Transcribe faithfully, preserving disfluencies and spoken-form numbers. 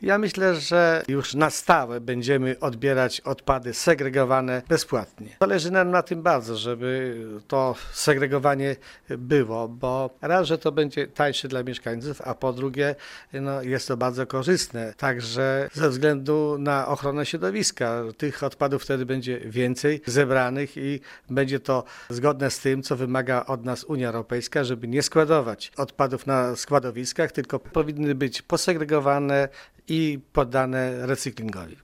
Ja myślę, że już na stałe będziemy odbierać odpady segregowane bezpłatnie. Zależy nam na tym bardzo, żeby to segregowanie było, bo raz, że to będzie tańsze dla mieszkańców, a po drugie no, jest to bardzo korzystne, także ze względu na ochronę środowiska. Tych odpadów wtedy będzie więcej zebranych i będzie to zgodne z tym, co wymaga od nas Unia Europejska, żeby nie składować odpadów na składowiskach, tylko powinny być posegregowane i poddane recyklingowi.